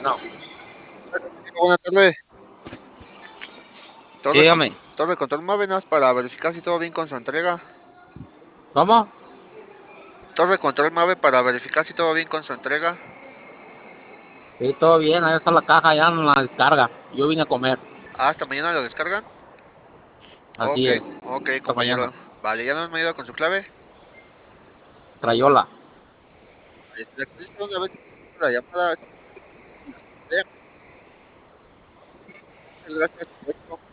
Bueno, Buenas tardes. sí, Torre, dígame. Torre Control Mávenas para verificar si todo bien con su entrega. ¿Cómo? Torre Control Mave para verificar si todo bien con su entrega. Sí, todo bien, ahí está la caja, ya no la descarga. Yo vine a comer, Hasta mañana lo descargan. Ok, así es, ok, esta mañana. compañero. Vale, ya no me ayuda con su clave. Crayola. Le actualizo una vez la llamada. Muchas gracias.